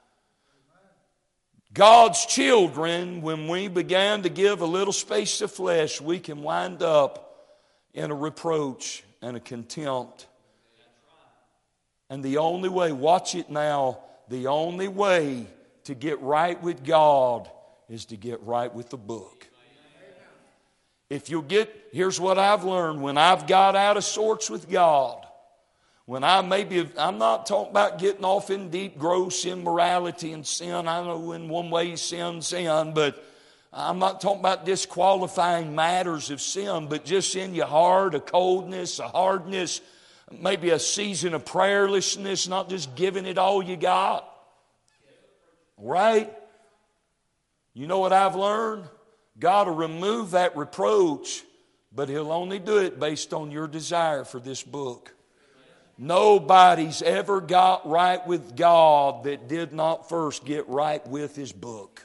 God's children, when we began to give a little space to flesh, we can wind up in a reproach and a contempt. And the only way, watch it now, the only way to get right with God is to get right with the book. If you'll get, here's what I've learned. When I've got out of sorts with God, when I maybe, I'm not talking about getting off in deep, gross immorality and sin. I know in one way sin, sin, but I'm not talking about disqualifying matters of sin, but just in your heart, a coldness, a hardness, maybe a season of prayerlessness, not just giving it all you got. Right? You know what I've learned? God will remove that reproach, but He'll only do it based on your desire for this book. Nobody's ever got right with God that did not first get right with His book.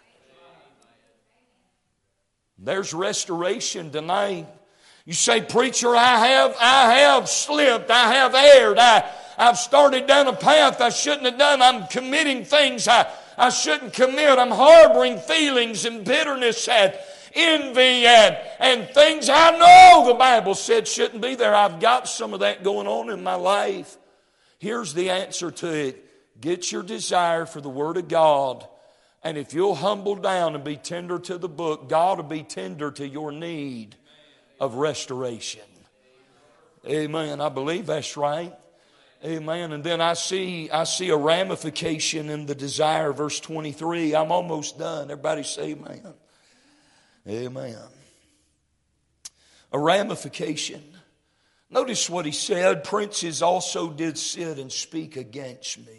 There's restoration tonight. You say, preacher, I have, I have slipped, I have erred, I, I've started down a path I shouldn't have done. I'm committing things I, I shouldn't commit. I'm harboring feelings and bitterness and envy and, and things I know the Bible said shouldn't be there. I've got some of that going on in my life. Here's the answer to it. Get your desire for the Word of God. And if you'll humble down and be tender to the book, God will be tender to your need of restoration. Amen. I believe that's right. Amen. And then I see I see a ramification in the desire, verse twenty-three. I'm almost done. Everybody say amen. Amen. A ramification. Notice what he said. Princes also did sit and speak against me.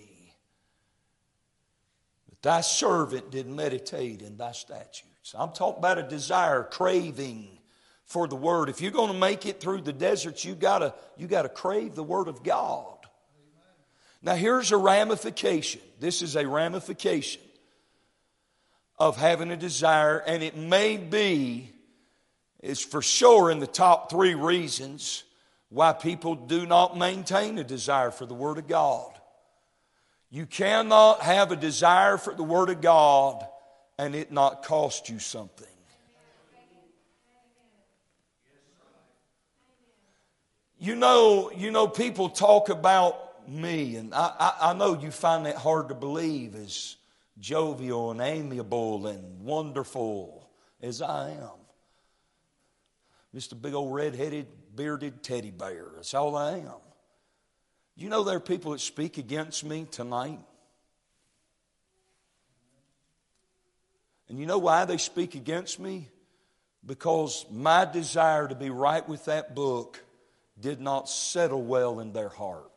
But thy servant did meditate in thy statutes. I'm talking about a desire, craving for the Word. If you're going to make it through the desert, you gotta, you gotta crave the Word of God. Now here's a ramification. This is a ramification of having a desire, and it may be, it's for sure in the top three reasons why people do not maintain a desire for the Word of God. You cannot have a desire for the Word of God and it not cost you something. You know, you know, people talk about me, and I, I, I know you find that hard to believe, as jovial and amiable and wonderful as I am. Just a big old red-headed, bearded teddy bear. That's all I am. You know there are people that speak against me tonight? And you know why they speak against me? Because my desire to be right with that book did not settle well in their heart.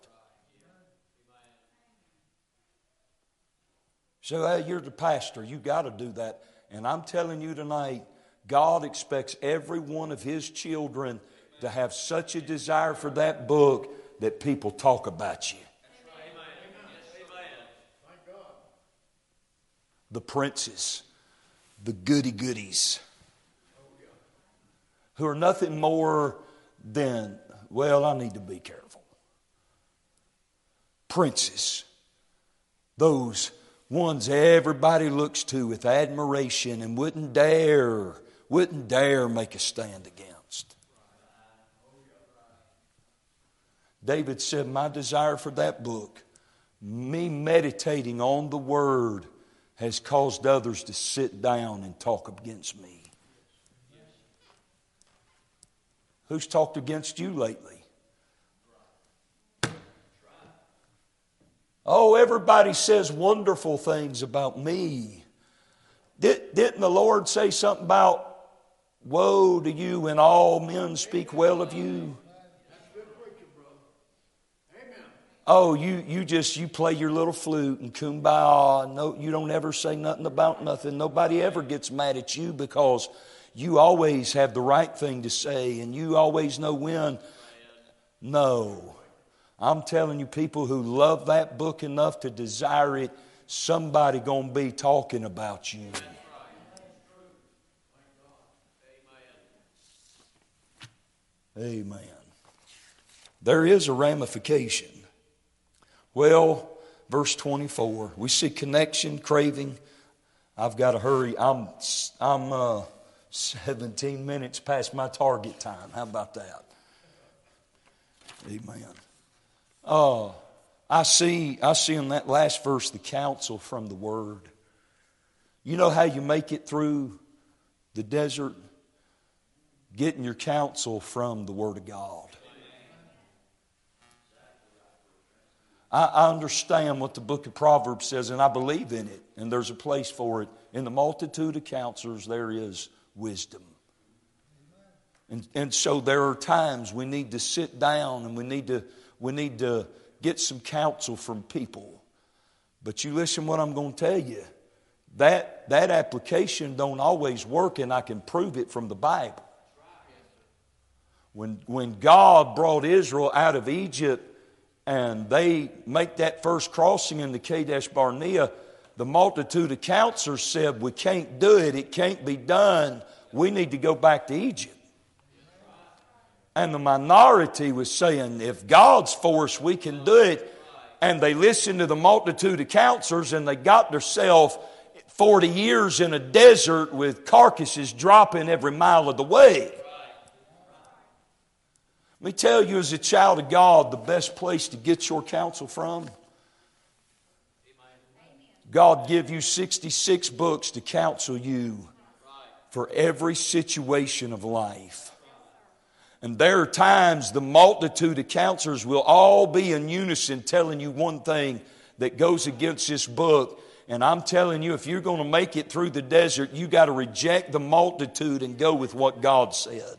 So, hey, you're the pastor. You got to do that. And I'm telling you tonight, God expects every one of His children to have such a desire for that book that people talk about you. The princes, the goody-goodies, who are nothing more than, well, I need to be careful. Princes, those ones everybody looks to with admiration and wouldn't dare, wouldn't dare make a stand against. David said, my desire for that book, me meditating on the Word, has caused others to sit down and talk against me. Who's talked against you lately? Oh, everybody says wonderful things about me. Did, didn't the Lord say something about, woe to you when all men speak well of you? Oh, you, you just, you play your little flute and kumbaya. No, you don't ever say nothing about nothing. Nobody ever gets mad at you because you always have the right thing to say and you always know when. No. I'm telling you, people who love that book enough to desire it, somebody going to be talking about you. Amen. There is a ramification. Well, verse twenty-four, we see connection, craving. I've got to hurry. I'm I'm uh, seventeen minutes past my target time. How about that? Amen. Uh, I see I see in that last verse the counsel from the Word. You know how you make it through the desert? Getting your counsel from the Word of God. I understand what the book of Proverbs says, and I believe in it, and there's a place for it. In the multitude of counselors, there is wisdom. And, and so there are times we need to sit down and we need to, we need to get some counsel from people. But you listen what I'm going to tell you. That, that application don't always work, and I can prove it from the Bible. When, when God brought Israel out of Egypt, and they make that first crossing into Kadesh Barnea, the multitude of counselors said, we can't do it, it can't be done, we need to go back to Egypt. And the minority was saying, if God's for us, we can do it. And they listened to the multitude of counselors, and they got themselves forty years in a desert with carcasses dropping every mile of the way. Let me tell you, as a child of God, the best place to get your counsel from, God give you sixty-six books to counsel you for every situation of life. And there are times the multitude of counselors will all be in unison telling you one thing that goes against this book. And I'm telling you, if you're going to make it through the desert, you got to reject the multitude and go with what God said.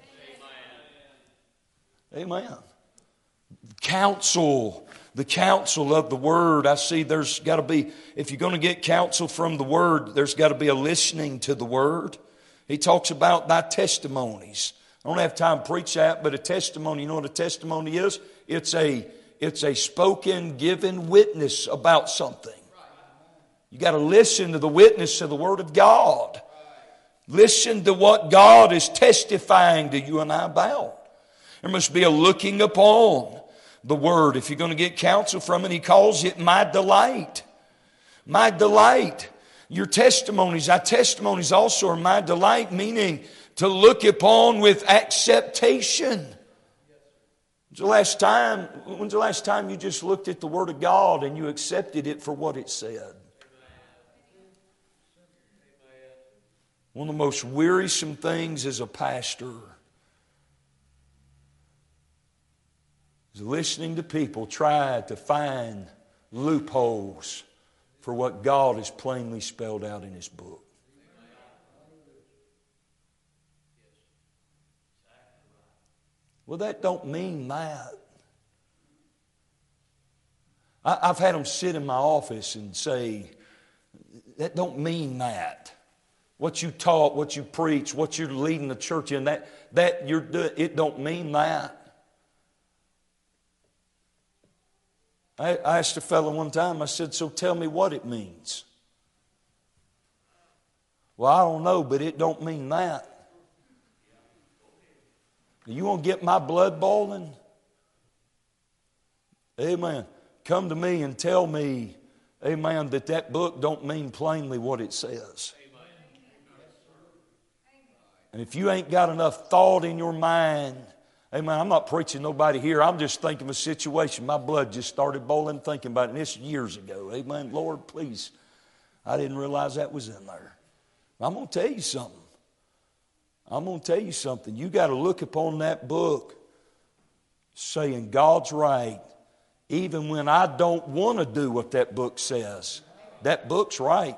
Amen. Amen. Counsel, the counsel of the Word. I see there's got to be, if you're going to get counsel from the Word, there's got to be a listening to the Word. He talks about thy testimonies. I don't have time to preach that, but a testimony, you know what a testimony is? It's a, it's a spoken, given witness about something. You got to listen to the witness of the Word of God. Listen to what God is testifying to you and I about. There must be a looking upon the Word. If you're going to get counsel from it, He calls it my delight. My delight. Your testimonies, our testimonies also are my delight, meaning to look upon with acceptation. When's the last time, when's the last time you just looked at the Word of God and you accepted it for what it said? One of the most wearisome things as a pastor is listening to people try to find loopholes for what God has plainly spelled out in His book. Well, that don't mean that. I, I've had them sit in my office and say, that don't mean that. What you taught, what you preach, what you're leading the church in, that, that you're doing, it don't mean that. I, I asked a fellow one time, I said, so tell me what it means. Well, I don't know, but it don't mean that. You want to get my blood boiling? Amen. Come to me and tell me, amen, that that book don't mean plainly what it says. And if you ain't got enough thought in your mind, amen, I'm not preaching nobody here. I'm just thinking of a situation. My blood just started boiling thinking about it. And this years ago. Amen. Lord, please. I didn't realize that was in there. I'm going to tell you something. I'm going to tell you something. You got to look upon that book saying God's right. Even when I don't want to do what that book says. That book's right.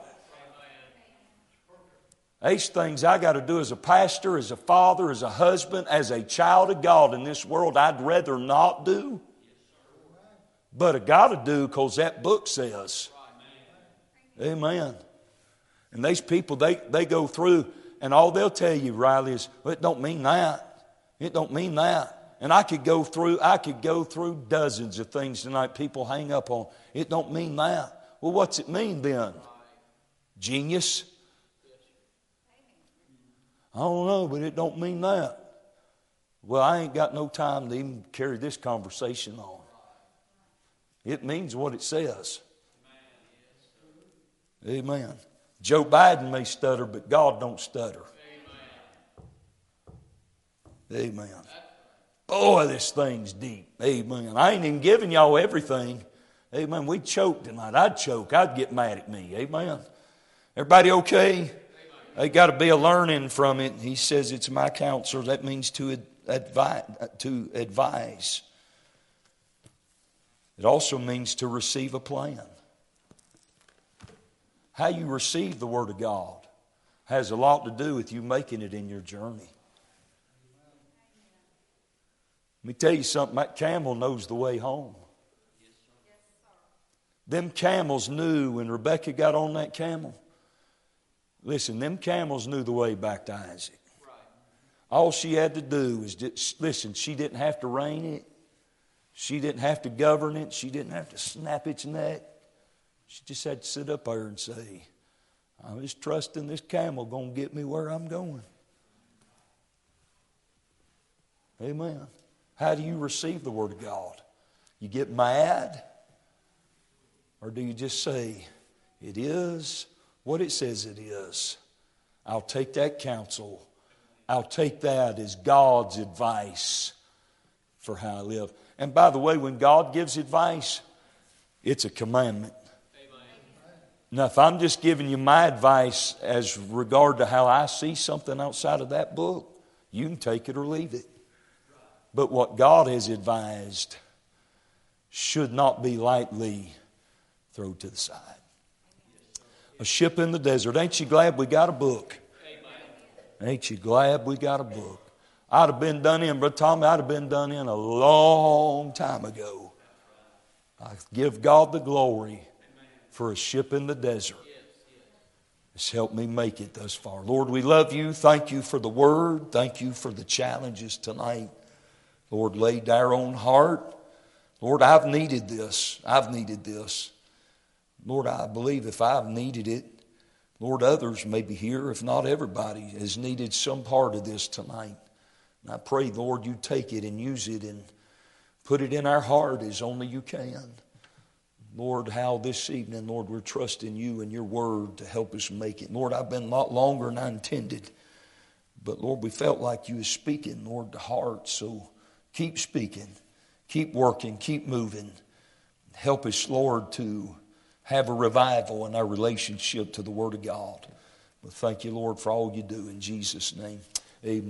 These things I got to do as a pastor, as a father, as a husband, as a child of God in this world I'd rather not do. But I got to do because that book says. Amen. And these people, they, they go through and all they'll tell you, Riley, is, well, it don't mean that. It don't mean that. And I could go through, I could go through dozens of things tonight people hang up on. It don't mean that. Well, what's it mean then? Genius? I don't know, but it don't mean that. Well, I ain't got no time to even carry this conversation on. It means what it says. Amen. Joe Biden may stutter, but God don't stutter. Amen. Amen. Boy, this thing's deep. Amen. I ain't even giving y'all everything. Amen. We'd choke tonight. I'd choke. I'd get mad at me. Amen. Everybody okay? They got to be a learning from it. He says it's my counselor. That means to advise. To advise. It also means to receive a plan. How you receive the Word of God has a lot to do with you making it in your journey. Let me tell you something. That camel knows the way home. Them camels knew when Rebecca got on that camel. Listen, them camels knew the way back to Isaac. All she had to do was just, listen, she didn't have to rein it. She didn't have to govern it. She didn't have to snap its neck. She just had to sit up there and say, I'm just trusting this camel going to get me where I'm going. Amen. How do you receive the Word of God? You get mad? Or do you just say, it is what it says it is? I'll take that counsel. I'll take that as God's advice for how I live. And by the way, when God gives advice, it's a commandment. Now, if I'm just giving you my advice as regard to how I see something outside of that book, you can take it or leave it. But what God has advised should not be lightly thrown to the side. A ship in the desert. Ain't you glad we got a book? Ain't you glad we got a book? I'd have been done in, Brother Tommy, I'd have been done in a long time ago. I give God the glory for a ship in the desert. It's helped me make it thus far. Lord, we love you. Thank you for the word. Thank you for the challenges tonight. Lord, laid to our own heart. Lord, I've needed this. I've needed this. Lord, I believe if I've needed it, Lord, others may be here, if not everybody, has needed some part of this tonight. And I pray, Lord, you take it and use it and put it in our heart as only you can. Lord, how this evening, Lord, we're trusting you and your word to help us make it. Lord, I've been a lot longer than I intended. But, Lord, we felt like you were speaking, Lord, to hearts. So keep speaking, keep working, keep moving. Help us, Lord, to have a revival in our relationship to the Word of God. Well, thank you, Lord, for all you do. In Jesus' name, amen.